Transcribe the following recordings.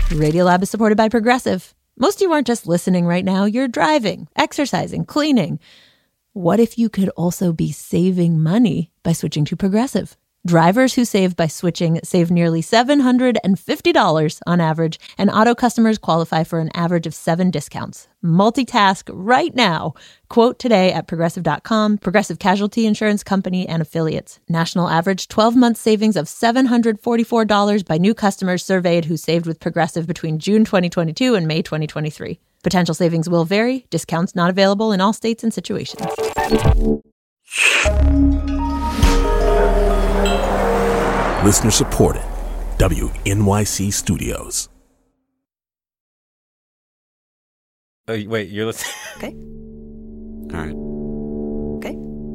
Radiolab is supported by Progressive. Most of you aren't just listening right now, you're driving, exercising, cleaning. What if you could also be saving money by switching to Progressive? Drivers who save by switching save nearly $750 on average, and auto customers qualify for an average of 7 discounts. Multitask right now. Quote today at Progressive.com. Progressive Casualty Insurance Company and Affiliates. National average 12-month savings of $744 by new customers surveyed who saved with Progressive between June 2022 and May 2023. Potential savings will vary. Discounts not available in all states and situations. Listener supported. WNYC Studios. Oh, wait, you're listening? Okay. All right. Okay.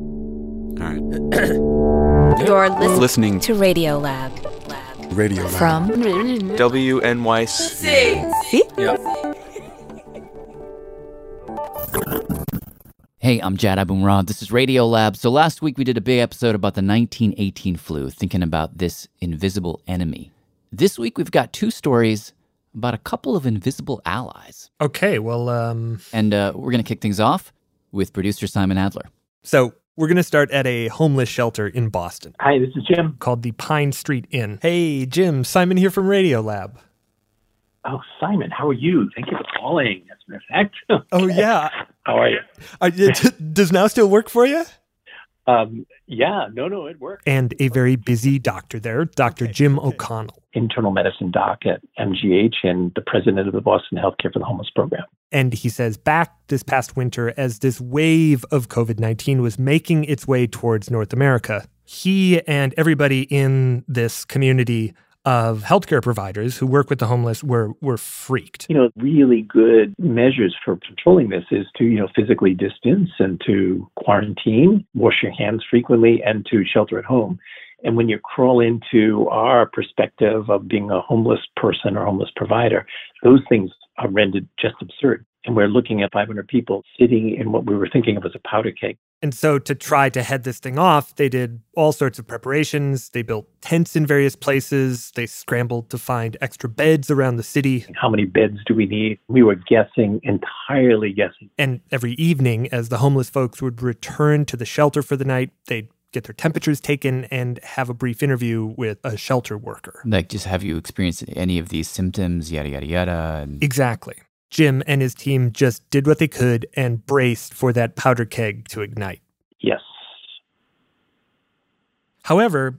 All right. You're Listening to Radiolab. Radio Lab. From WNYC. See? Yeah. Hey, I'm Jad Abumrad. This is Radiolab. So last week we did a big episode about the 1918 flu, thinking about this invisible enemy. This week we've got 2 stories about a couple of invisible allies. Okay, well, And we're going to kick things off with producer Simon Adler. So we're going to start at a homeless shelter in Boston Hi, this is Jim. called the Pine Street Inn. Hey, Jim, Simon here from Radiolab. Oh, Simon, how are you? Thank you for calling. That's perfect. Oh, yeah. How are you? Does now still work for you? Yeah, no, it works. And a very busy doctor there, Dr. Jim O'Connell. Internal medicine doc at MGH and the president of the Boston Healthcare for the Homeless program. And he says back this past winter, as this wave of COVID-19 was making its way towards North America, he and everybody in this community of healthcare providers who work with the homeless were freaked. Really good measures for controlling this is to, physically distance and to quarantine, wash your hands frequently, and to shelter at home. And when you crawl into our perspective of being a homeless person or homeless provider, those things are rendered just absurd. And we're looking at 500 people sitting in what we were thinking of as a powder keg. And so to try to head this thing off, they did all sorts of preparations. They built tents in various places. They scrambled to find extra beds around the city. How many beds do we need? We were guessing, entirely guessing. And every evening, as the homeless folks would return to the shelter for the night, they'd get their temperatures taken and have a brief interview with a shelter worker. Like, just have you experienced any of these symptoms, yada, yada, yada? Exactly. Jim and his team just did what they could and braced for that powder keg to ignite. Yes. However,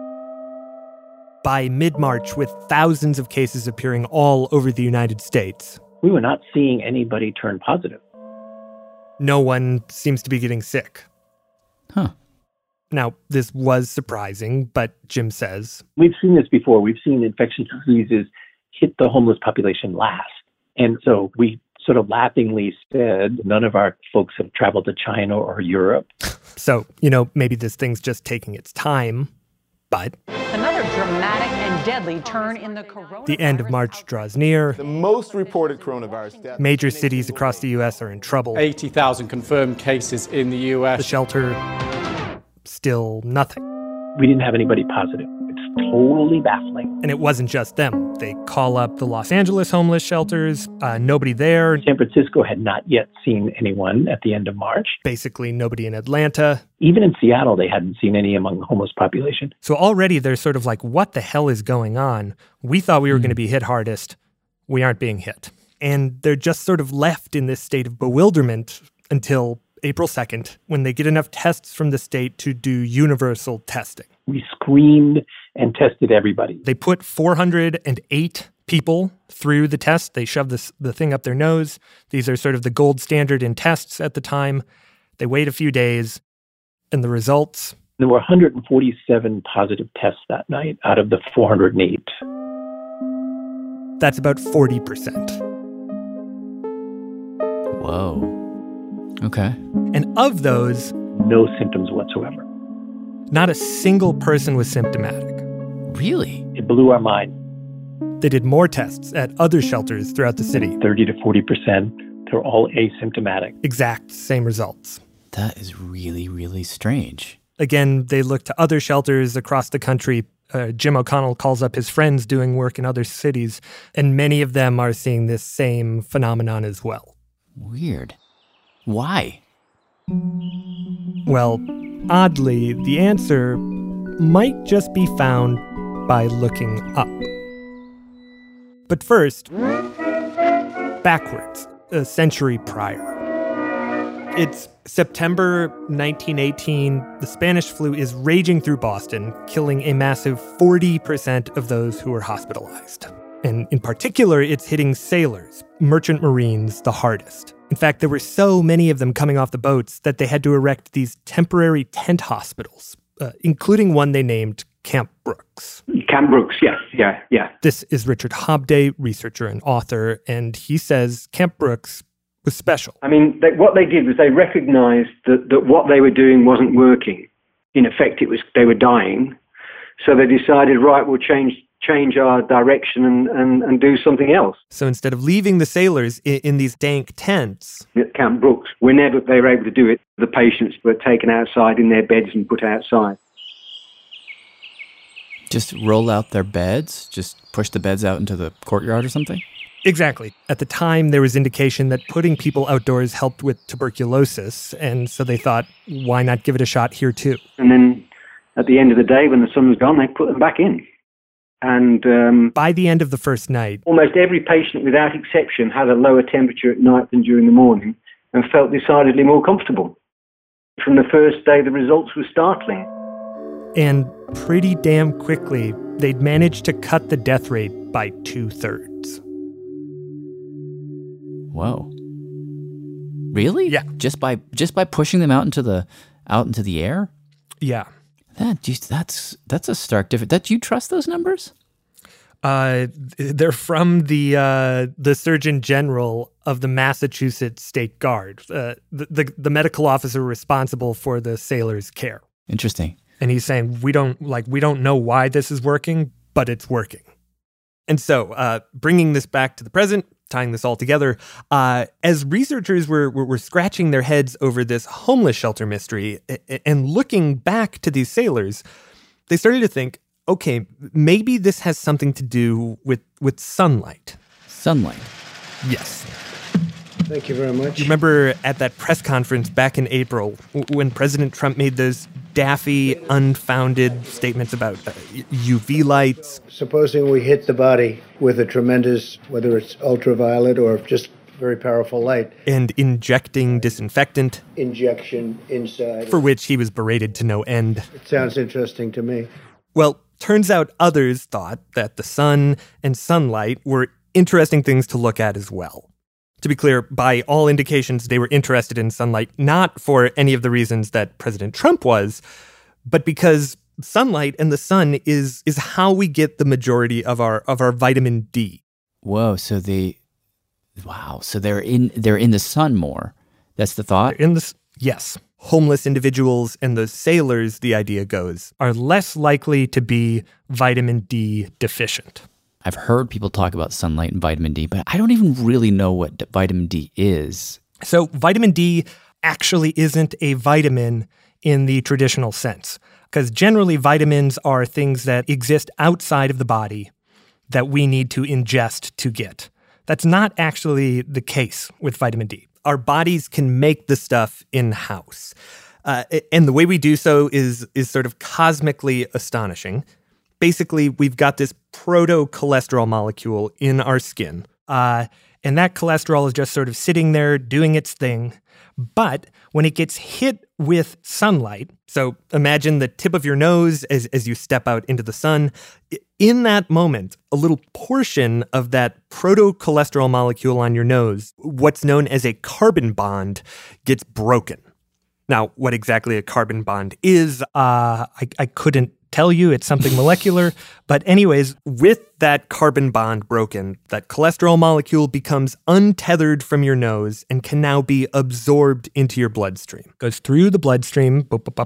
by mid-March, with thousands of cases appearing all over the United States, We were not seeing anybody turn positive. no one seems to be getting sick. Huh. Now, this was surprising, but Jim says, We've seen this before. We've seen infectious diseases hit the homeless population last. And so we sort of laughingly said, none of our folks have traveled to China or Europe. so, maybe this thing's just taking its time, but Another dramatic and deadly turn in the coronavirus. the end of March draws near. The most reported coronavirus deaths. Major cities across the U.S. are in trouble. 80,000 confirmed cases in the The U.S. shelter, still nothing. We didn't have anybody positive. It's totally baffling. And it wasn't just them. They call up the Los Angeles homeless shelters. Nobody there. San Francisco had not yet seen anyone at the end of March. Basically nobody in Atlanta. Even in Seattle, they hadn't seen any among the homeless population. So already they're sort of like, what the hell is going on? We thought we were going to be hit hardest. We aren't being hit. And they're just sort of left in this state of bewilderment until April 2nd, when they get enough tests from the state to do universal testing. We screened and tested everybody. They put 408 people through the test. They shoved the thing up their nose. These are sort of the gold standard in tests at the time. They wait a few days, and the results? There were 147 positive tests that night out of the 408. That's about 40%. Whoa. Okay. And of those, no symptoms whatsoever. Not a single person was symptomatic. Really? It blew our mind. They did more tests at other shelters throughout the city. 30 to 40%. They're all asymptomatic. Exact same results. That is really, really strange. Again, they looked to other shelters across the country, Jim O'Connell calls up his friends doing work in other cities, and many of them are seeing this same phenomenon as well. Weird. Why? Well, oddly, the answer might just be found by looking up. But first, backwards, a century prior. It's September 1918. The Spanish flu is raging through Boston, killing a massive 40% of those who are hospitalized. And in particular, it's hitting sailors, merchant marines, the hardest. In fact, there were so many of them coming off the boats that they had to erect these temporary tent hospitals, including one they named Camp Brooks. Camp Brooks, yeah. This is Richard Hobday, researcher and author, and he says Camp Brooks was special. I mean, what they did was they recognized that what they were doing wasn't working. In effect, they were dying. So they decided, right, we'll change our direction and do something else. So instead of leaving the sailors in these dank tents at Camp Brooks, whenever they were able to do it, the patients were taken outside in their beds and put outside. Just roll out their beds? Just push the beds out into the courtyard or something? Exactly. At the time, there was indication that putting people outdoors helped with tuberculosis, and so they thought, why not give it a shot here too? And then at the end of the day, when the sun was gone, they put them back in. And by the end of the first night, almost every patient, without exception, had a lower temperature at night than during the morning and felt decidedly more comfortable. From the first day, the results were startling. And pretty damn quickly, they'd managed to cut the death rate by 2/3. Whoa. Really? Yeah. Just by pushing them out into the air? Yeah. That's a stark difference. Do you trust those numbers? They're from the Surgeon General of the Massachusetts State Guard, the medical officer responsible for the sailors' care. Interesting. And he's saying we don't know why this is working, but it's working. And so, bringing this back to the present, tying this all together, as researchers were scratching their heads over this homeless shelter mystery and looking back to these sailors, they started to think, okay, maybe this has something to do with sunlight. Sunlight? Yes. Thank you very much. You remember at that press conference back in April when President Trump made those daffy, unfounded statements about UV lights? Supposing we hit the body with a tremendous, whether it's ultraviolet or just very powerful light. And injecting disinfectant. Injection inside. For which he was berated to no end. It sounds interesting to me. Well, turns out others thought that the sun and sunlight were interesting things to look at as well. To be clear, by all indications, they were interested in sunlight, not for any of the reasons that President Trump was, but because sunlight and the sun is how we get the majority of our vitamin D. Whoa, so they're in the sun more. That's the thought? Yes. Homeless individuals and the sailors, the idea goes, are less likely to be vitamin D deficient. I've heard people talk about sunlight and vitamin D, but I don't even really know what vitamin D is. So vitamin D actually isn't a vitamin in the traditional sense, because generally vitamins are things that exist outside of the body that we need to ingest to get. That's not actually the case with vitamin D. Our bodies can make the stuff in-house. And the way we do so is sort of cosmically astonishing. Basically, we've got this proto-cholesterol molecule in our skin, and that cholesterol is just sort of sitting there doing its thing. But when it gets hit with sunlight, so imagine the tip of your nose as you step out into the sun, in that moment, a little portion of that proto-cholesterol molecule on your nose, what's known as a carbon bond, gets broken. Now, what exactly a carbon bond is, I couldn't tell you. It's something molecular. But anyways, with that carbon bond broken, that cholesterol molecule becomes untethered from your nose and can now be absorbed into your bloodstream. Goes through the bloodstream,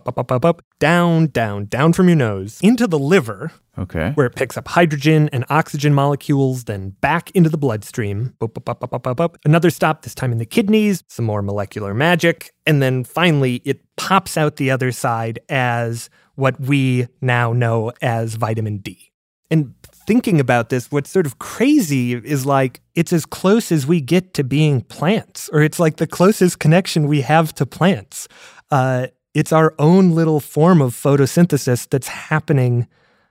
down from your nose, into the liver, okay, where it picks up hydrogen and oxygen molecules, then back into the bloodstream. Another stop, this time in the kidneys, some more molecular magic, and then finally it pops out the other side as what we now know as vitamin D. And thinking about this, what's sort of crazy is like it's as close as we get to being plants, or it's like the closest connection we have to plants. It's our own little form of photosynthesis that's happening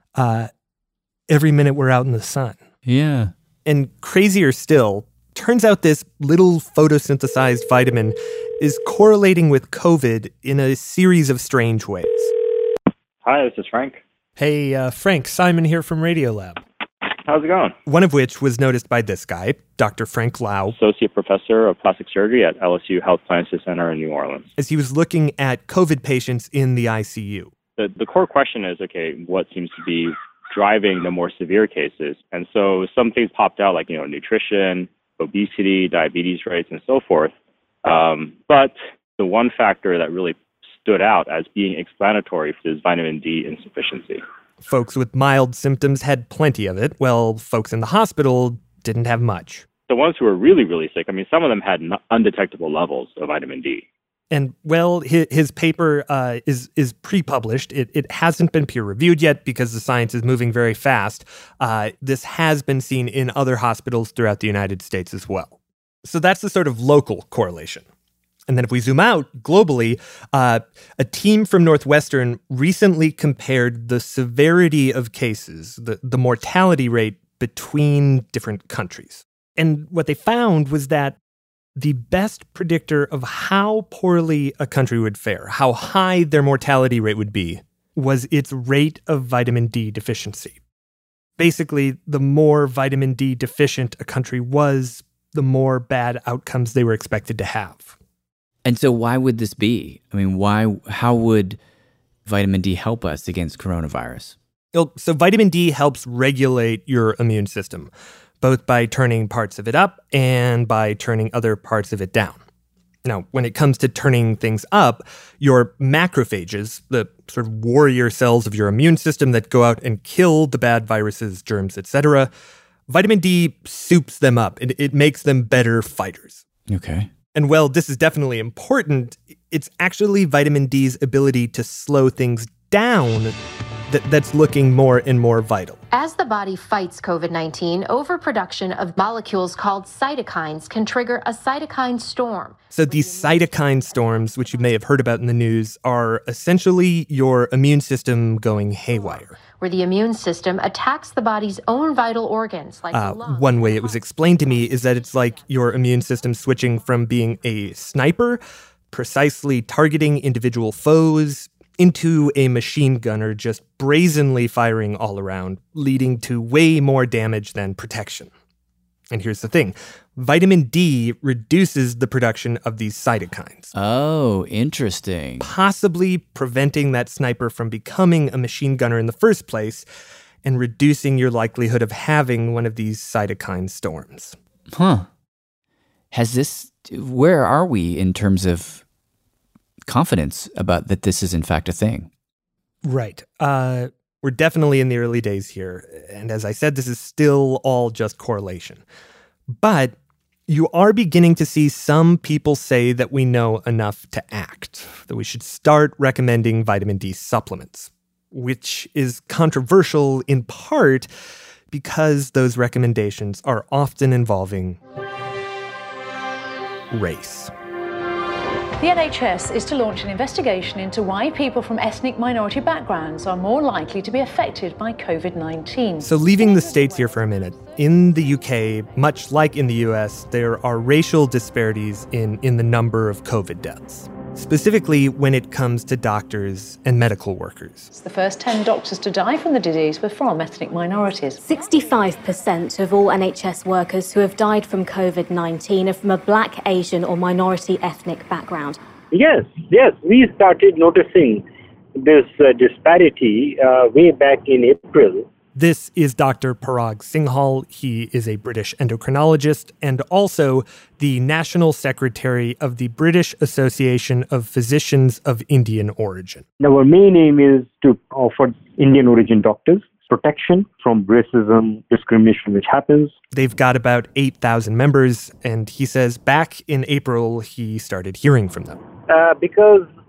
every minute we're out in the sun. Yeah. And crazier still, turns out this little photosynthesized vitamin is correlating with COVID in a series of strange ways. Hi, this is Frank. Hey, Frank, Simon here from Radiolab. How's it going? One of which was noticed by this guy, Dr. Frank Lau, Associate Professor of Plastic Surgery at LSU Health Sciences Center in New Orleans. As he was looking at COVID patients in the ICU. The core question is, okay, what seems to be driving the more severe cases? And so some things popped out like, nutrition, obesity, diabetes rates, and so forth. But the one factor that really stood out as being explanatory is vitamin D insufficiency. Folks with mild symptoms had plenty of it, while folks in the hospital didn't have much. The ones who were really, really sick, some of them had undetectable levels of vitamin D. And, well, his paper is pre-published. It hasn't been peer-reviewed yet because the science is moving very fast. This has been seen in other hospitals throughout the United States as well. So that's the sort of local correlation. And then if we zoom out globally, a team from Northwestern recently compared the severity of cases, the mortality rate between different countries. And what they found was that the best predictor of how poorly a country would fare, how high their mortality rate would be, was its rate of vitamin D deficiency. Basically, the more vitamin D deficient a country was, the more bad outcomes they were expected to have. And so why would this be? How would vitamin D help us against coronavirus? So vitamin D helps regulate your immune system, both by turning parts of it up and by turning other parts of it down. Now, when it comes to turning things up, your macrophages, the sort of warrior cells of your immune system that go out and kill the bad viruses, germs, etc., vitamin D soups them up. It makes them better fighters. Okay. And while this is definitely important, it's actually vitamin D's ability to slow things down that's looking more and more vital. As the body fights COVID-19, overproduction of molecules called cytokines can trigger a cytokine storm. So these cytokine storms, which you may have heard about in the news, are essentially your immune system going haywire. Where the immune system attacks the body's own vital organs, like the lungs. One way it was explained to me is that it's like your immune system switching from being a sniper, precisely targeting individual foes, into a machine gunner just brazenly firing all around, leading to way more damage than protection. And here's the thing. Vitamin D reduces the production of these cytokines. Oh, interesting. Possibly preventing that sniper from becoming a machine gunner in the first place and reducing your likelihood of having one of these cytokine storms. Huh. Where are we in terms of confidence about that this is in fact a thing? Right. We're definitely in the early days here. And as I said, this is still all just correlation. But you are beginning to see some people say that we know enough to act, that we should start recommending vitamin D supplements, which is controversial in part because those recommendations are often involving race. The NHS is to launch an investigation into why people from ethnic minority backgrounds are more likely to be affected by COVID-19. So leaving the States here for a minute, in the UK, much like in the US, there are racial disparities in the number of COVID deaths, specifically when it comes to doctors and medical workers. The first 10 doctors to die from the disease were from ethnic minorities. 65% of all NHS workers who have died from COVID-19 are from a black, Asian or minority ethnic background. Yes, we started noticing this disparity way back in April. This is Dr. Parag Singhal. He is a British endocrinologist and also the National Secretary of the British Association of Physicians of Indian Origin. Our main aim is to offer Indian origin doctors protection from racism, discrimination which happens. They've got about 8,000 members, and he says back in April he started hearing from them. Because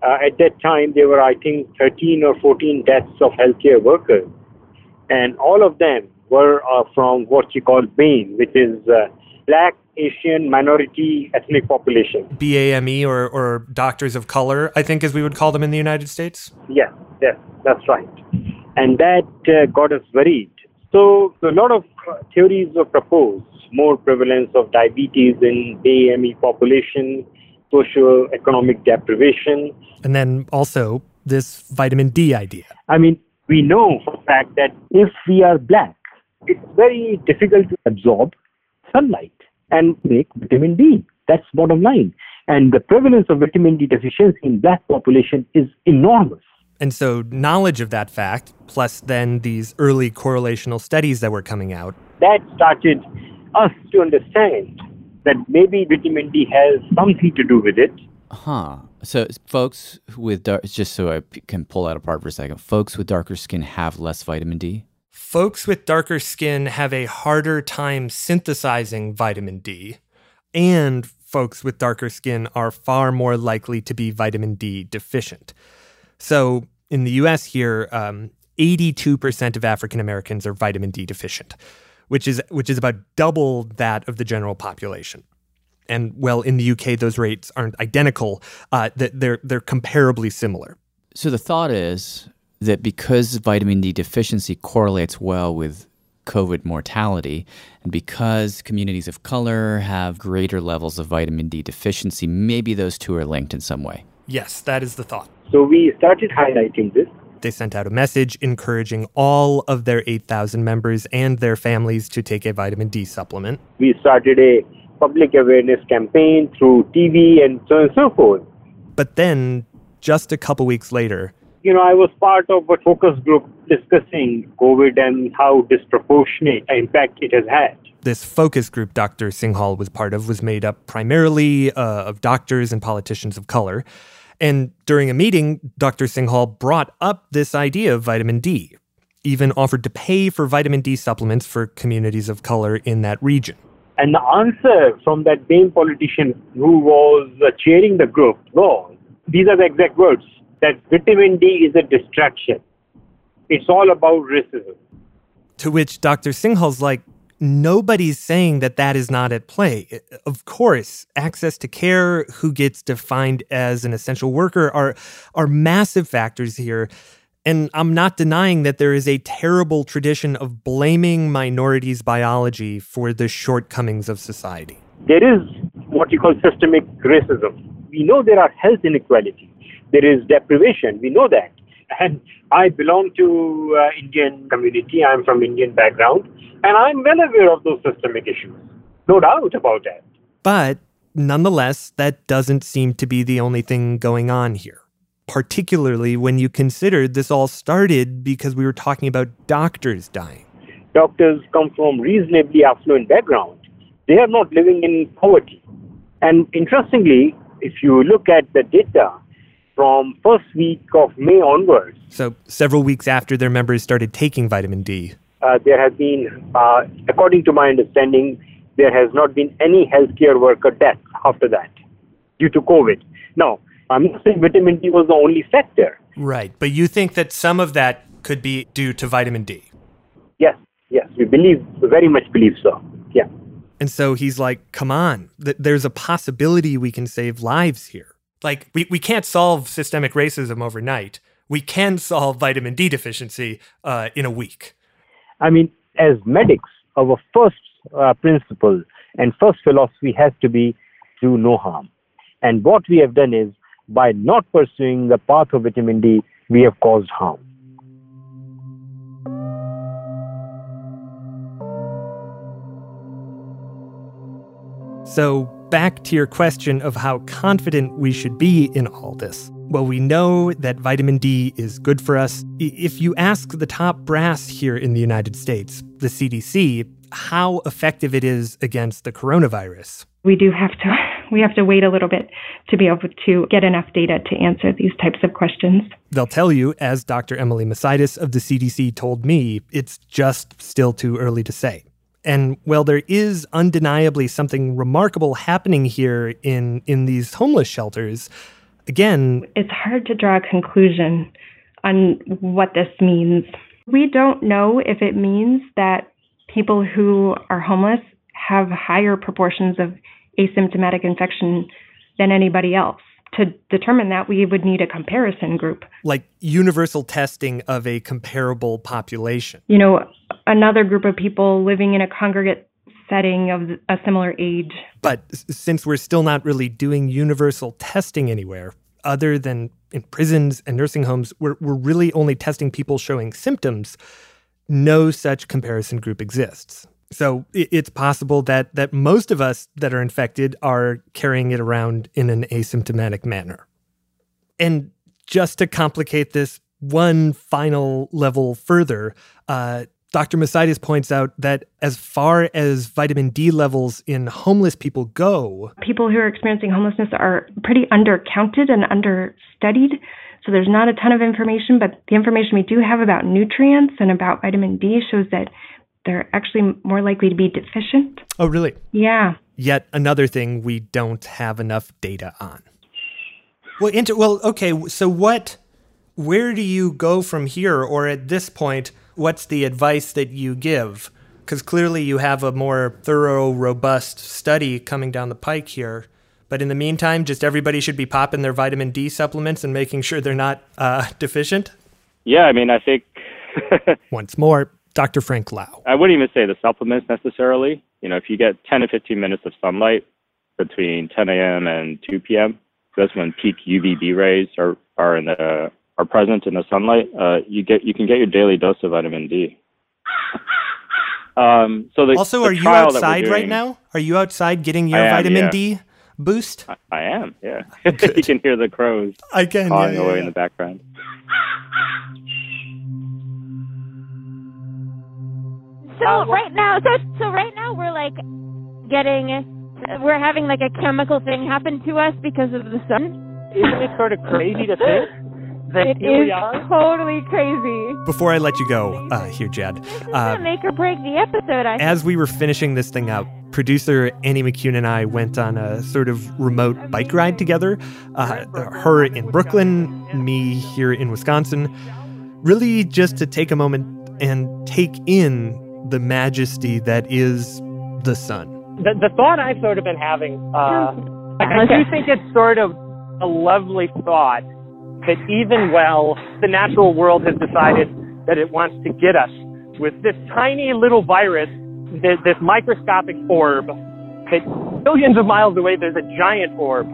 At that time, there were, I think, 13 or 14 deaths of healthcare workers. And all of them were from what you call BAME, which is Black, Asian, Minority, Ethnic Population. BAME, or Doctors of Color, I think, as we would call them in the United States? Yes, that's right. And that got us worried. So a lot of theories were proposed, more prevalence of diabetes in BAME population, socio-economic deprivation. And then also this vitamin D idea. I mean, we know for a fact that if we are black, it's very difficult to absorb sunlight and make vitamin D. That's bottom line. And the prevalence of vitamin D deficiency in black population is enormous. And so knowledge of that fact, plus then these early correlational studies that were coming out, that started us to understand that maybe vitamin D has something to do with it. So folks with just so I can pull that apart for a second, folks with darker skin have less vitamin D? Folks with darker skin have a harder time synthesizing vitamin D, and folks with darker skin are far more likely to be vitamin D deficient. So in the U.S. here, 82% of African Americans are vitamin D deficient, which is about double that of the general population. And well, in the UK, those rates aren't identical; they're comparably similar. So the thought is that because vitamin D deficiency correlates well with COVID mortality, and because communities of color have greater levels of vitamin D deficiency, maybe those two are linked in some way. Yes, that is the thought. So we started highlighting this. They sent out a message encouraging all of their 8,000 members and their families to take a vitamin D supplement. We started a public awareness campaign through TV and so on and so forth. But then, just a couple weeks later, I was part of a focus group discussing COVID and how disproportionate impact it has had. This focus group Dr. Singhal was part of was made up primarily of doctors and politicians of color. And during a meeting, Dr. Singhal brought up this idea of vitamin D, even offered to pay for vitamin D supplements for communities of color in that region. And the answer from that same politician who was chairing the group was, these are the exact words, that vitamin D is a distraction. It's all about racism. To which Dr. Singhal's like, nobody's saying that is not at play. Of course, access to care, who gets defined as an essential worker are massive factors here. And I'm not denying that there is a terrible tradition of blaming minorities' biology for the shortcomings of society. There is what you call systemic racism. We know there are health inequalities. There is deprivation. We know that. And I belong to Indian community. I'm from Indian background. And I'm well aware of those systemic issues. No doubt about that. But nonetheless, that doesn't seem to be the only thing going on here. Particularly when you consider this all started because we were talking about doctors dying. Doctors come from reasonably affluent background. They are not living in poverty. And interestingly, if you look at the data from first week of May onwards. So several weeks after their members started taking vitamin D. There has been, according to my understanding, there has not been any healthcare worker death after that due to COVID. Now, I'm not saying vitamin D was the only factor. Right, but you think that some of that could be due to vitamin D? Yes, we very much believe so, yeah. And so he's like, come on, there's a possibility we can save lives here. Like, we can't solve systemic racism overnight. We can solve vitamin D deficiency in a week. I mean, as medics, our first principle and first philosophy has to be do no harm. And what we have done is, by not pursuing the path of vitamin D, we have caused harm. So back to your question of how confident we should be in all this. Well, we know that vitamin D is good for us. If you ask the top brass here in the United States, the CDC, how effective it is against the coronavirus, we have to wait a little bit to be able to get enough data to answer these types of questions. They'll tell you, as Dr. Emily Masitis of the CDC told me, it's just still too early to say. And while there is undeniably something remarkable happening here in these homeless shelters, Again, it's hard to draw a conclusion on what this means. We don't know if it means that people who are homeless have higher proportions of asymptomatic infection than anybody else. To determine that, we would need a comparison group. Like universal testing of a comparable population. You know, another group of people living in a congregate setting of a similar age. But since we're still not really doing universal testing anywhere, other than in prisons and nursing homes, we're really only testing people showing symptoms, no such comparison group exists. So it's possible that most of us that are infected are carrying it around in an asymptomatic manner. And just to complicate this one final level further, Dr. Moussaidis points out that as far as vitamin D levels in homeless people go, people who are experiencing homelessness are pretty undercounted and understudied. So there's not a ton of information, but the information we do have about nutrients and about vitamin D shows that they're actually more likely to be deficient. Oh, really? Yeah. Yet another thing we don't have enough data on. Well, okay, so where do you go from here? Or at this point, what's the advice that you give? Because clearly you have a more thorough, robust study coming down the pike here. But in the meantime, just everybody should be popping their vitamin D supplements and making sure they're not deficient? Yeah, I mean, I think... Once more, Dr. Frank Lau. I wouldn't even say the supplements necessarily. You know, if you get 10 to 15 minutes of sunlight between 10 a.m. and 2 p.m., that's when peak UVB rays are present in the sunlight. You can get your daily dose of vitamin D. Also, are you outside right now? Are you outside getting your vitamin D boost? I am, yeah. You can hear the crows cawing away in the background. So right now we're having like a chemical thing happen to us because of the sun. Isn't it sort of crazy to think that it here is we are? Totally crazy. Before I let you go here, Jad. This is gonna make or break the episode. As we were finishing this thing out, producer Annie McCune and I went on a sort of remote bike ride together. Her in Brooklyn, me here in Wisconsin. Really just to take a moment and take in the majesty that is the sun. The thought I've sort of been having, I do think it's sort of a lovely thought that even while the natural world has decided that it wants to get us with this tiny little virus, this microscopic orb, that billions of miles away there's a giant orb,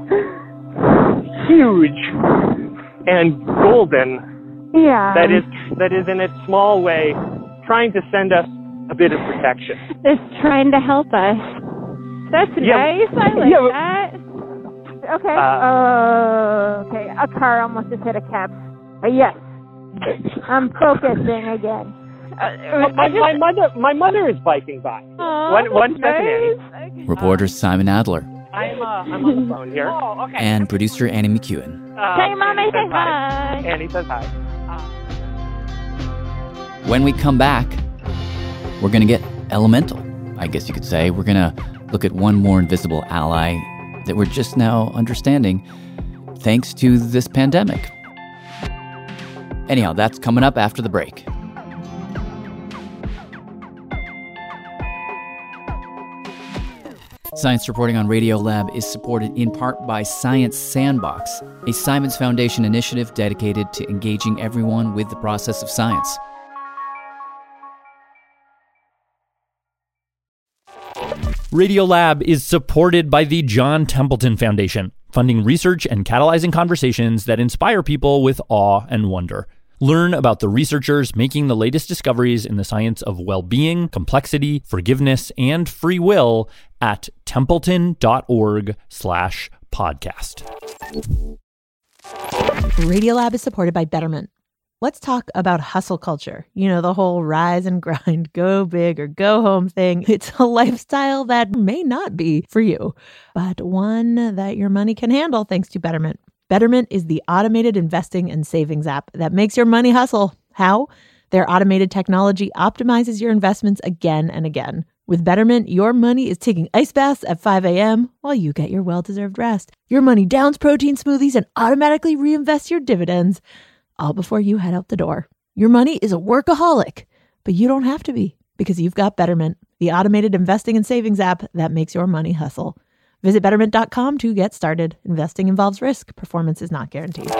huge and golden, that is in its small way trying to send us a bit of protection. It's trying to help us. That's nice. I like that. Okay. Okay. A car almost just hit a cab. Yes. I'm focusing again. My mother is biking by. One second, Annie. Reporter Simon Adler. I'm on the phone here. Oh, okay. And producer Annie McEwen. Hey, Mommy, say hi. Annie says hi. When we come back, we're going to get elemental, I guess you could say. We're going to look at one more invisible ally that we're just now understanding thanks to this pandemic. Anyhow, that's coming up after the break. Science Reporting on Radiolab is supported in part by Science Sandbox, a Simons Foundation initiative dedicated to engaging everyone with the process of science. Radiolab is supported by the John Templeton Foundation, funding research and catalyzing conversations that inspire people with awe and wonder. Learn about the researchers making the latest discoveries in the science of well-being, complexity, forgiveness, and free will at templeton.org/podcast. Radiolab is supported by Betterment. Let's talk about hustle culture. You know, the whole rise and grind, go big or go home thing. It's a lifestyle that may not be for you, but one that your money can handle thanks to Betterment. Betterment is the automated investing and savings app that makes your money hustle. How? Their automated technology optimizes your investments again and again, With Betterment, your money is taking ice baths at 5 a.m. while you get your well-deserved rest. Your money downs protein smoothies and automatically reinvests your dividends, all before you head out the door. Your money is a workaholic, but you don't have to be, because you've got Betterment, the automated investing and savings app that makes your money hustle. Visit Betterment.com to get started. Investing involves risk. Performance is not guaranteed.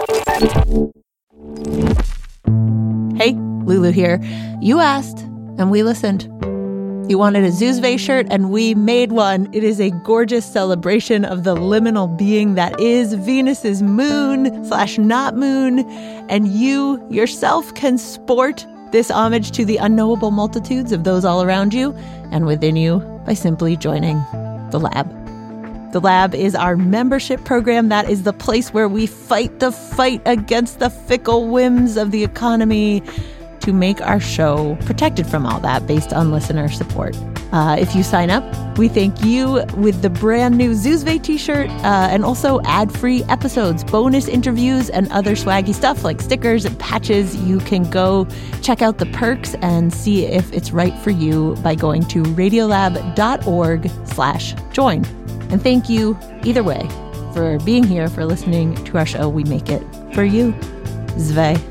Hey, Lulu here. You asked, and we listened. You wanted a Zoozve shirt, and we made one. It is a gorgeous celebration of the liminal being that is Venus's moon/not moon, and you yourself can sport this homage to the unknowable multitudes of those all around you and within you by simply joining the Lab. The Lab is our membership program. That is the place where we fight the fight against the fickle whims of the economy to make our show protected from all that based on listener support. If you sign up, we thank you with the brand new Zoozve t-shirt and also ad-free episodes, bonus interviews, and other swaggy stuff like stickers and patches. You can go check out the perks and see if it's right for you by going to radiolab.org/join. And thank you, either way, for being here, for listening to our show. We make it for you. Zve.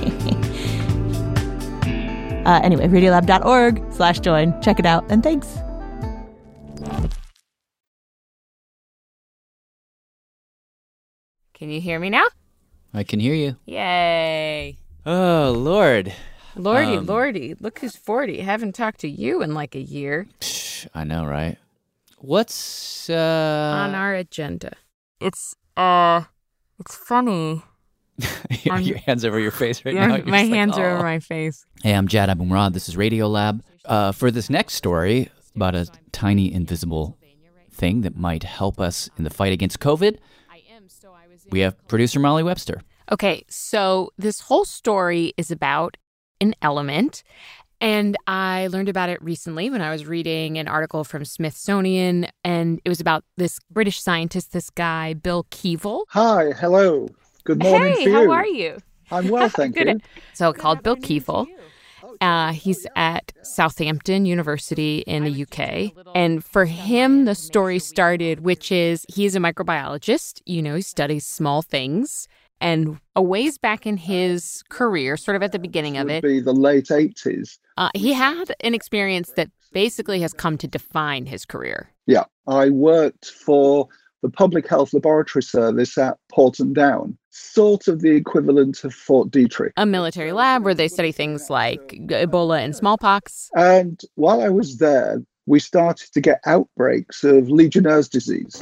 Anyway, radiolab.org/join. Check it out, and thanks. Can you hear me now? I can hear you. Yay. Oh, Lord. Lordy. Look who's 40. Haven't talked to you in like a year. I know, right? What's on our agenda? It's funny. Your hands over your face right now. My hands are over my face. Hey, I'm Jad Abumrad. This is Radiolab. For this next story about a tiny invisible thing that might help us in the fight against COVID, we have producer Molly Webster. Okay, so this whole story is about an element, and I learned about it recently when I was reading an article from Smithsonian, and it was about this British scientist, this guy, Bill Keevil. Hi, hello. Good morning to you. Hey, how are you? I'm well, thank you. So called Bill Keevil. He's at Southampton University in the UK. And for him, the story started, which is he's a microbiologist. You know, he studies small things. And a ways back in his career, sort of at the beginning of it, would be the late 80s. He had an experience that basically has come to define his career. Yeah, I worked for the Public Health Laboratory Service at Porton Down, sort of the equivalent of Fort Detrick. A military lab where they study things like Ebola and smallpox. And while I was there, we started to get outbreaks of Legionnaire's disease.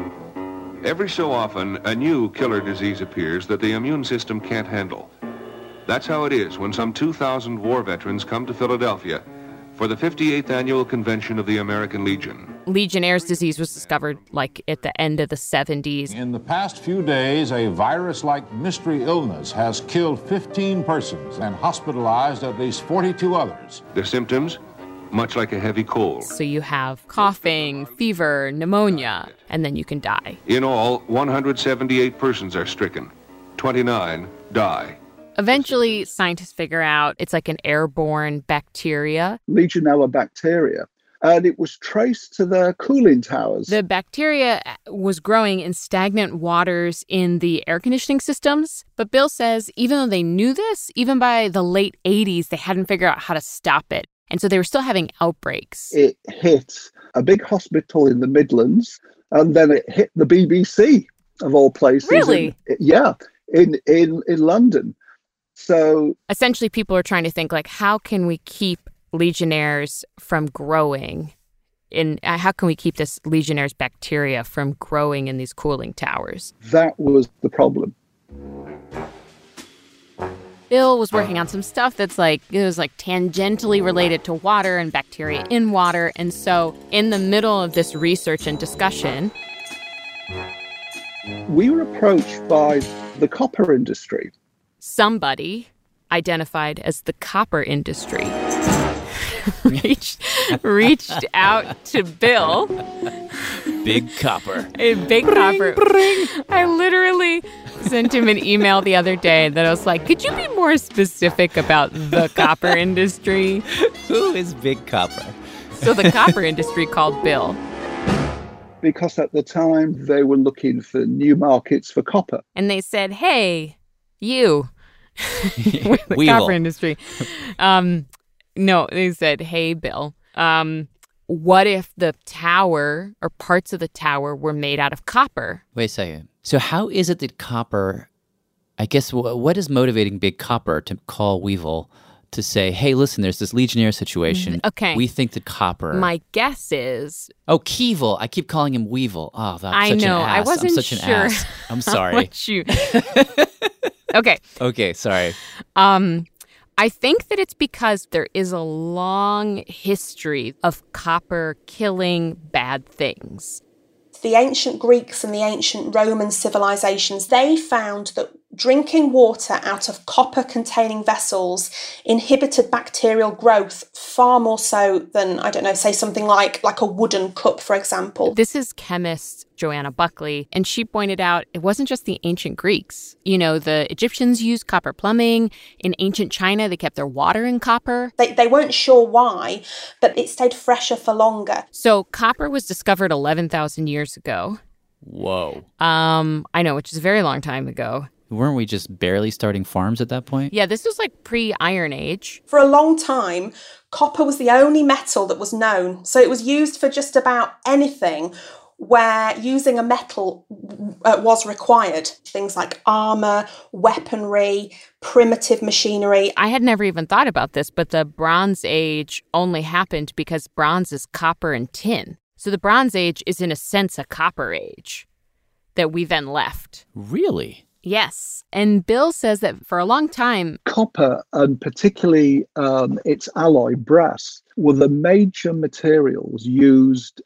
Every so often, a new killer disease appears that the immune system can't handle. That's how it is when some 2,000 war veterans come to Philadelphia for the 58th annual convention of the American Legion. Legionnaire's disease was discovered like at the end of the 70s. In the past few days, a virus-like mystery illness has killed 15 persons and hospitalized at least 42 others. The symptoms? Much like a heavy cold. So you have coughing, fever, pneumonia, and then you can die. In all, 178 persons are stricken. 29 die. Eventually, scientists figure out it's like an airborne bacteria. Legionella bacteria. And it was traced to the cooling towers. The bacteria was growing in stagnant waters in the air conditioning systems. But Bill says even though they knew this, even by the late 80s, they hadn't figured out how to stop it. And so they were still having outbreaks. It hit a big hospital in the Midlands, and then it hit the BBC, of all places. Really? In London. So essentially, people are trying to think, like, how can we keep Legionnaires from growing? How can we keep this Legionnaire's bacteria from growing in these cooling towers? That was the problem. Bill was working on some stuff that's like, it was like tangentially related to water and bacteria in water. And so in the middle of this research and discussion, we were approached by the copper industry. Somebody identified as the copper industry reached out to Bill. Big copper. A big copper. I literally sent him an email the other day that I was like, could you be more specific about the copper industry? Who is Big Copper? So the copper industry called Bill. Because at the time, they were looking for new markets for copper. And they said, hey, you, the Weevil. copper industry. No, they said, hey, Bill, what if the tower or parts of the tower were made out of copper? Wait a second. So how is it that copper, I guess, what is motivating Big Copper to call Weevil to say, hey, listen, there's this Legionnaire situation. Okay. We think that copper... My guess is... Oh, Keevil. I keep calling him Weevil. Oh, that's such an ass. I wasn't I'm such an sure. ass. I'm sorry. Okay. Okay, sorry. I think that it's because there is a long history of copper killing bad things. The ancient Greeks and the ancient Roman civilizations, they found that drinking water out of copper-containing vessels inhibited bacterial growth far more so than, I don't know, say something like a wooden cup, for example. This is chemist Joanna Buckley, and she pointed out it wasn't just the ancient Greeks. You know, the Egyptians used copper plumbing. In ancient China, they kept their water in copper. They weren't sure why, but it stayed fresher for longer. So copper was discovered 11,000 years ago. Whoa. I know, which is a very long time ago. Weren't we just barely starting farms at that point? Yeah, this was like pre-Iron Age. For a long time, copper was the only metal that was known. So it was used for just about anything where using a metal was required. Things like armor, weaponry, primitive machinery. I had never even thought about this, but the Bronze Age only happened because bronze is copper and tin. So the Bronze Age is in a sense a copper age that we then left. Really? Yes. And Bill says that for a long time... Copper, and particularly its alloy, brass, were the major materials used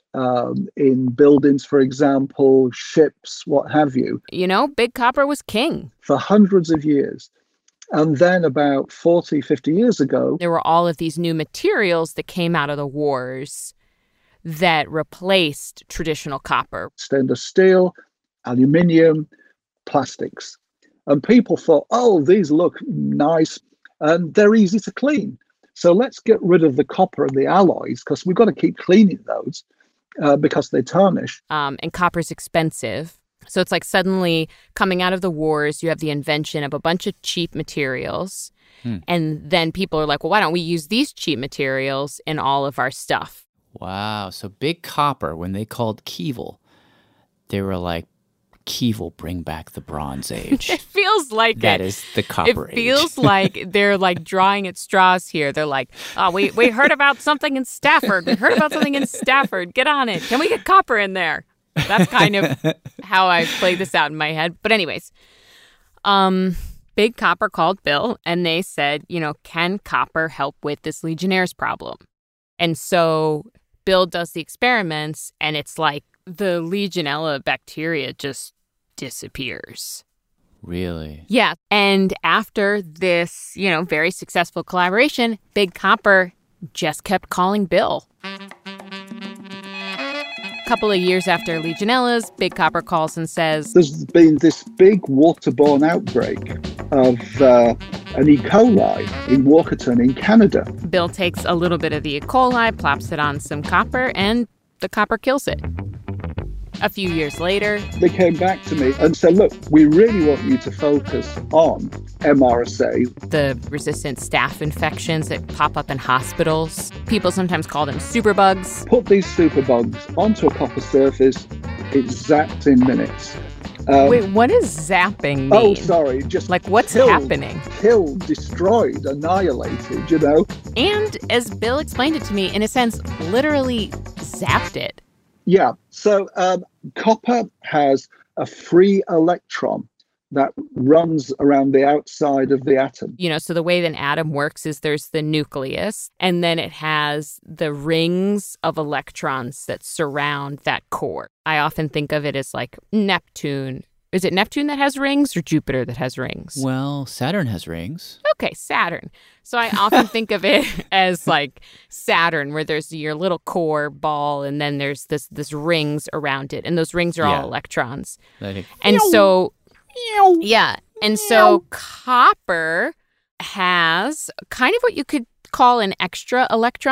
in buildings, for example, ships, what have you. You know, Big Copper was king. For hundreds of years. And then about 40, 50 years ago... There were all of these new materials that came out of the wars that replaced traditional copper. Stainless steel, aluminium, plastics. And people thought, oh, these look nice and they're easy to clean. So let's get rid of the copper and the alloys because we've got to keep cleaning those because they tarnish. And copper's expensive. So it's like suddenly coming out of the wars, you have the invention of a bunch of cheap materials. And then people are like, well, why don't we use these cheap materials in all of our stuff? Wow. So Big Copper, when they called Keevil, they were like, Keevil, bring back the Bronze Age. It feels like that is the Copper Age. It feels like they're like drawing at straws here. They're like, oh, we heard about something in Stafford. We heard about something in Stafford. Get on it. Can we get copper in there? That's kind of how I played this out in my head. But anyways, Big Copper called Bill and they said, you know, can copper help with this Legionnaire's problem? And so Bill does the experiments and it's like, the Legionella bacteria just disappears. Really? Yeah. And after this, you know, very successful collaboration, Big Copper just kept calling Bill. A couple of years after Legionella's, Big Copper calls and says, there's been this big waterborne outbreak of an E. coli in Walkerton in Canada. Bill takes a little bit of the E. coli, plops it on some copper, and the copper kills it. A few years later, they came back to me and said, look, we really want you to focus on MRSA. The resistant staph infections that pop up in hospitals. People sometimes call them superbugs. Put these superbugs onto a copper surface. It zaps in minutes. Wait, what does zapping mean? Oh, sorry. Just like what's happening? Killed, destroyed, annihilated, you know. And as Bill explained it to me, in a sense, literally zapped it. Yeah. So copper has a free electron that runs around the outside of the atom. You know, so the way that an atom works is there's the nucleus, and then it has the rings of electrons that surround that core. I often think of it as like Neptune. Is it Neptune that has rings or Jupiter that has rings? Well, Saturn has rings. Okay, Saturn. So I often think of it as like Saturn, where there's your little core ball, and then there's this rings around it, and those rings are all electrons. And so, and so copper has kind of what you could call an extra electron.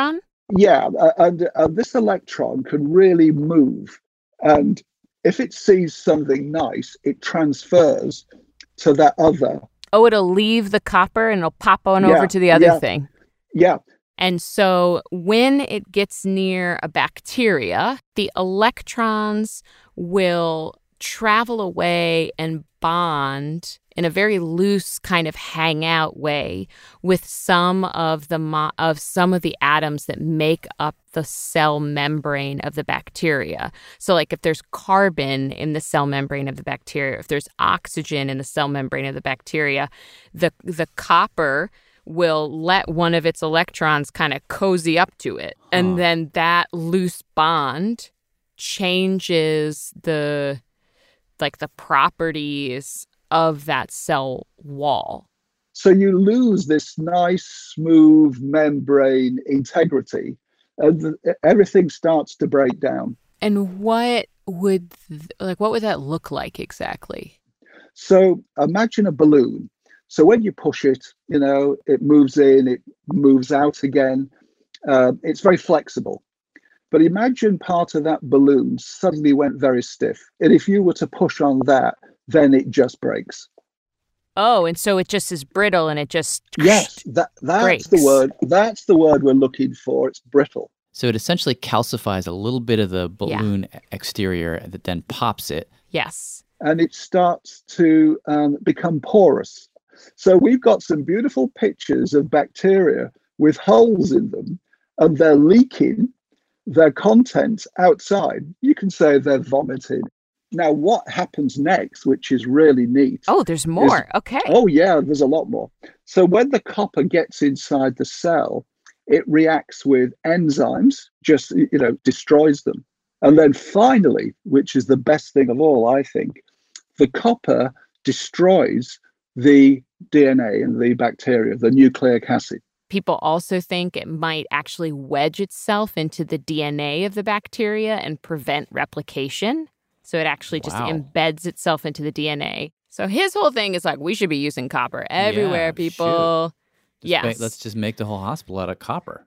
Yeah, and this electron can really move. And if it sees something nice, it transfers to that other. Oh, it'll leave the copper and it'll pop on over to the other thing. Yeah. And so when it gets near a bacteria, the electrons will travel away and bond in a very loose kind of hangout way with some of the atoms that make up the cell membrane of the bacteria. So like if there's carbon in the cell membrane of the bacteria, if there's oxygen in the cell membrane of the bacteria, the copper will let one of its electrons kind of cozy up to it. And then that loose bond changes the properties of that cell wall. So you lose this nice, smooth membrane integrity, and everything starts to break down. And what would that look like exactly? So imagine a balloon. So when you push it, it moves in, it moves out again. It's very flexible. But imagine part of that balloon suddenly went very stiff. And if you were to push on that, then it just breaks. Oh, and so it just is brittle and it just that's breaks. The word. That's the word we're looking for. It's brittle. So it essentially calcifies a little bit of the balloon exterior that then pops it. Yes. And it starts to become porous. So we've got some beautiful pictures of bacteria with holes in them, and they're leaking their contents outside. You can say they're vomiting. Now, what happens next, which is really neat. Oh, there's more. Okay. Oh, yeah, there's a lot more. So when the copper gets inside the cell, it reacts with enzymes, just, destroys them. And then finally, which is the best thing of all, I think, the copper destroys the DNA in the bacteria, the nucleic acid. People also think it might actually wedge itself into the DNA of the bacteria and prevent replication. So it actually just embeds itself into the DNA. So his whole thing is like, we should be using copper everywhere, people. Yes. Let's just make the whole hospital out of copper.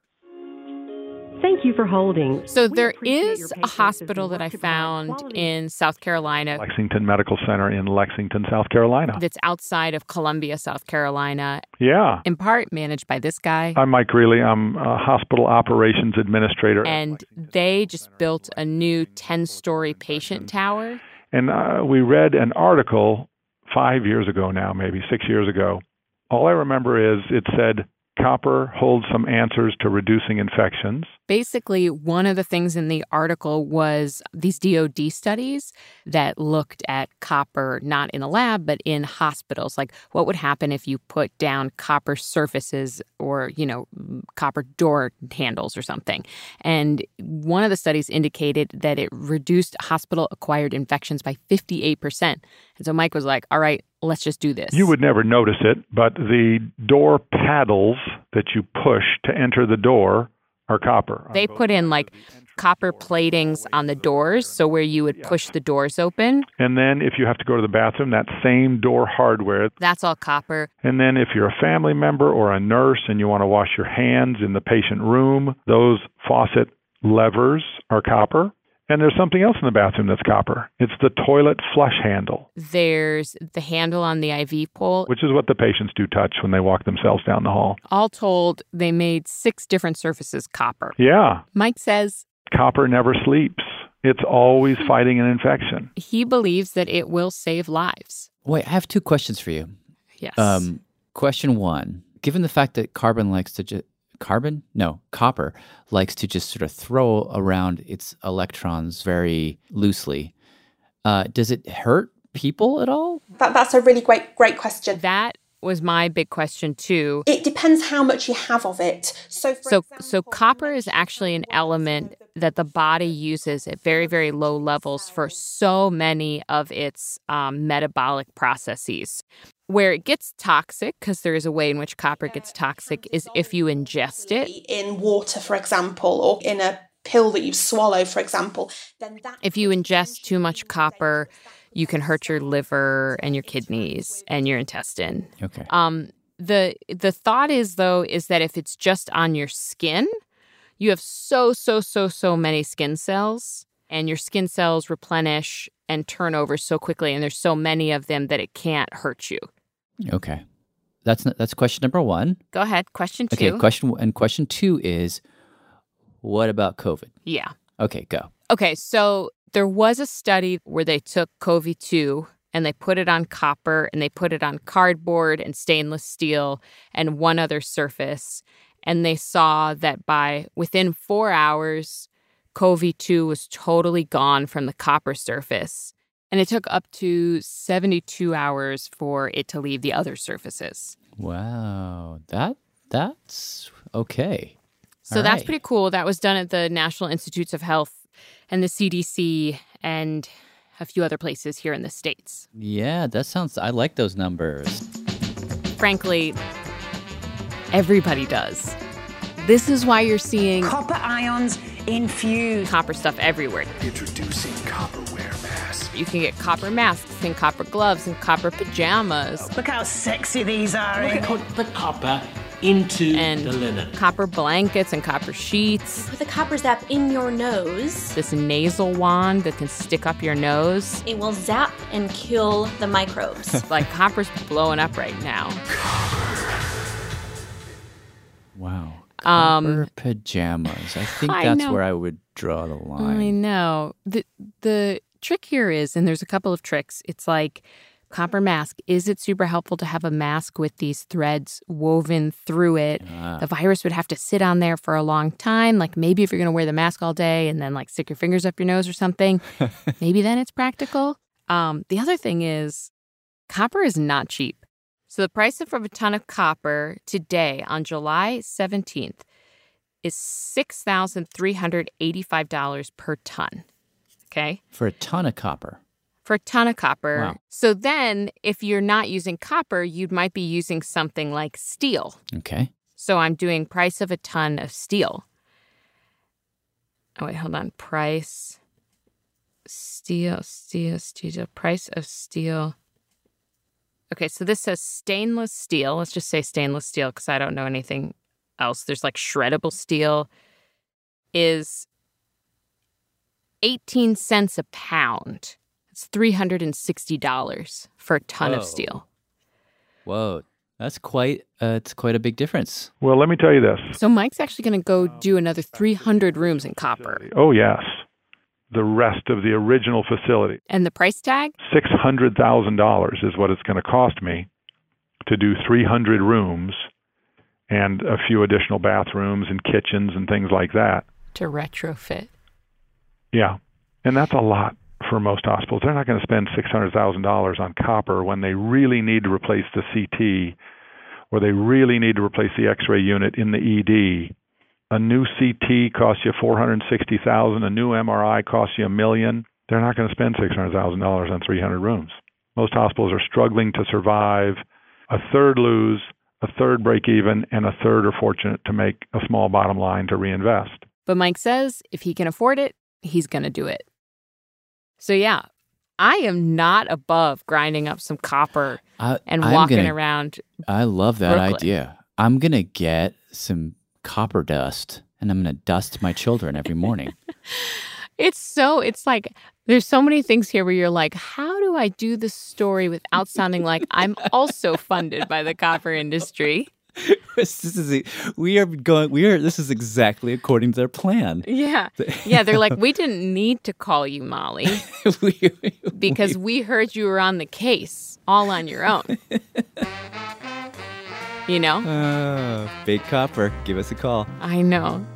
Thank you for holding. So there is a hospital that I found in South Carolina. Lexington Medical Center in Lexington, South Carolina. That's outside of Columbia, South Carolina. Yeah. In part managed by this guy. I'm Mike Greeley. I'm a hospital operations administrator. And they just built a new 10-story patient tower. And we read an article 5 years ago now, maybe 6 years ago. All I remember is it said, copper holds some answers to reducing infections. Basically, one of the things in the article was these DOD studies that looked at copper, not in a lab, but in hospitals. Like, what would happen if you put down copper surfaces or, copper door handles or something? And one of the studies indicated that it reduced hospital-acquired infections by 58%. And so Mike was like, all right, let's just do this. You would never notice it, but the door paddles that you push to enter the door are copper. They put in copper platings on the doors, so where you would push the doors open. And then if you have to go to the bathroom, that same door hardware. That's all copper. And then if you're a family member or a nurse and you want to wash your hands in the patient room, those faucet levers are copper. And there's something else in the bathroom that's copper. It's the toilet flush handle. There's the handle on the IV pole. Which is what the patients do touch when they walk themselves down the hall. All told, they made 6 different surfaces copper. Yeah. Mike says, copper never sleeps. It's always fighting an infection. He believes that it will save lives. Wait, I have 2 questions for you. Yes. Question 1, given the fact that copper likes to just sort of throw around its electrons very loosely. Does it hurt people at all? That's a really great question. That was my big question too. It depends how much you have of it. So copper is actually an element that the body uses at very, very low levels for so many of its metabolic processes. Where it gets toxic, because there is a way in which copper gets toxic, is if you ingest it. In water, for example, or in a pill that you swallow, for example. If you ingest too much copper, you can hurt your liver and your kidneys and your intestine. Okay. The thought is, though, is that if it's just on your skin, You have so many skin cells, and your skin cells replenish and turn over so quickly, and there's so many of them that it can't hurt you. Okay. That's question number one. Go ahead. Question two. Okay, question two is, what about COVID? Yeah. Okay, go. Okay, so there was a study where they took COVID-2 and they put it on copper and they put it on cardboard and stainless steel and one other surface. And they saw that within 4 hours, COVID-2 was totally gone from the copper surface. And it took up to 72 hours for it to leave the other surfaces. Wow. That's okay. So that's pretty cool. That was done at the National Institutes of Health and the CDC and a few other places here in the States. Yeah, I like those numbers. Frankly, everybody does. This is why you're seeing copper ions infused copper stuff everywhere. Introducing Copperware masks. You can get copper masks and copper gloves and copper pajamas. Look how sexy these are. Put the copper into the linen. Copper blankets and copper sheets. With a copper zap in your nose. This nasal wand that can stick up your nose. It will zap and kill the microbes. Like copper's blowing up right now. Wow. Copper pajamas. I think that's where I would draw the line. I know. The trick here is, and there's a couple of tricks, it's like copper mask. Is it super helpful to have a mask with these threads woven through it? The virus would have to sit on there for a long time. Like maybe if you're going to wear the mask all day and then like stick your fingers up your nose or something, maybe then it's practical. The other thing is copper is not cheap. So the price of a ton of copper today on July 17th is $6,385 per ton. Okay? For a ton of copper. For a ton of copper. Wow. So then if you're not using copper, you might be using something like steel. Okay. So I'm doing price of a ton of steel. Oh, wait, hold on. Price, steel, price of steel. Okay, so this says stainless steel. Let's just say stainless steel because I don't know anything else. There's like shreddable steel is 18 cents a pound. It's $360 for a ton of steel. Whoa, that's quite a big difference. Well, let me tell you this. So Mike's actually going to go do another 300 rooms in copper. Oh, yes. The rest of the original facility. And the price tag? $600,000 is what it's going to cost me to do 300 rooms and a few additional bathrooms and kitchens and things like that. To retrofit. Yeah. And that's a lot for most hospitals. They're not going to spend $600,000 on copper when they really need to replace the CT or they really need to replace the X-ray unit in the ED. A new CT costs you $460,000. A new MRI costs you $1 million. They're not going to spend $600,000 on 300 rooms. Most hospitals are struggling to survive. A third lose, a third break even, and a third are fortunate to make a small bottom line to reinvest. But Mike says if he can afford it, he's going to do it. So yeah, I am not above grinding up some copper and walking around. I love that Brooklyn. idea. I'm going to get some copper dust and I'm going to dust my children every morning. It's like there's so many things here where you're like, how do I do this story without sounding like I'm also funded by the copper industry? This is exactly according to their plan. Yeah. Yeah, they're like, we didn't need to call you Molly because we heard you were on the case all on your own. You know? Big Copper, give us a call. I know.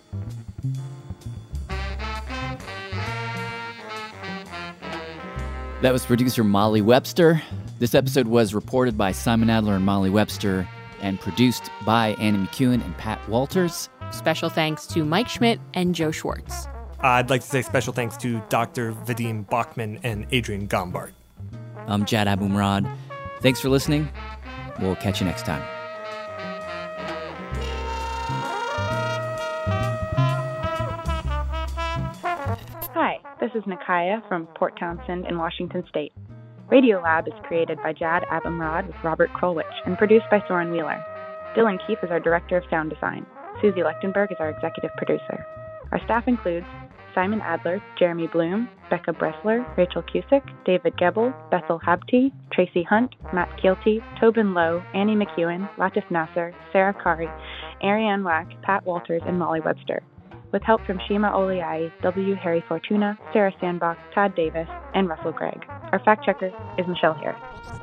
That was producer Molly Webster. This episode was reported by Simon Adler and Molly Webster and produced by Annie McEwen and Pat Walters. Special thanks to Mike Schmidt and Joe Schwartz. I'd like to say special thanks to Dr. Vadim Bachman and Adrian Gombard. I'm Jad Abumrad. Thanks for listening. We'll catch you next time. Hi, this is Nakaya from Port Townsend in Washington State. Radiolab is created by Jad Abumrad with Robert Krulwich and produced by Soren Wheeler. Dylan Keefe is our director of sound design. Susie Lechtenberg is our executive producer. Our staff includes Simon Adler, Jeremy Bloom, Becca Bressler, Rachel Cusick, David Gebel, Bethel Habti, Tracy Hunt, Matt Keelty, Tobin Lowe, Annie McEwen, Latif Nasser, Sarah Kari, Ariane Wack, Pat Walters, and Molly Webster, with help from Shima Oliai, W. Harry Fortuna, Sarah Sandbach, Todd Davis, and Russell Gregg. Our fact checker is Michelle Harris.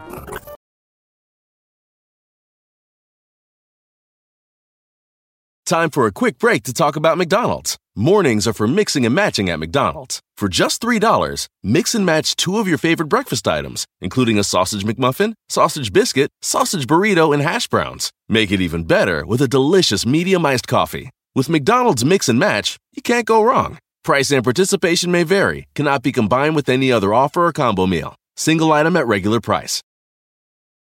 Time for a quick break to talk about McDonald's. Mornings are for mixing and matching at McDonald's. For just $3, mix and match 2 of your favorite breakfast items, including a sausage McMuffin, sausage biscuit, sausage burrito, and hash browns. Make it even better with a delicious medium iced coffee. With McDonald's Mix and Match, you can't go wrong. Price and participation may vary, cannot be combined with any other offer or combo meal. Single item at regular price.